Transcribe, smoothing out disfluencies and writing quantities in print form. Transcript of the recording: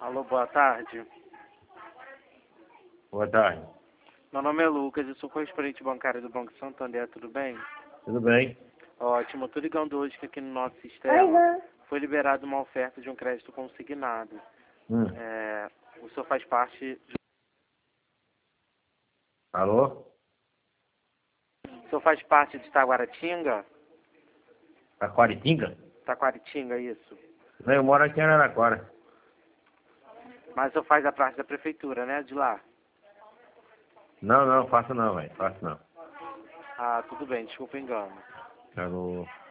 Alô, boa tarde. Boa tarde. Meu nome é Lucas, eu sou correspondente bancário do Banco Santander, tudo bem? Tudo bem? Ótimo, eu tô ligando hoje que aqui no nosso sistema foi liberada uma oferta de um crédito consignado. O senhor faz parte de... Alô? O senhor faz parte de Taguaratinga? Taquaritinga? Taquaritinga, isso. Não, eu moro aqui em Araraquara. Mas o senhor faz a parte da prefeitura, né, de lá? Não, faço não, velho. Faço não. Ah, tudo bem, desculpa o engano. Alô?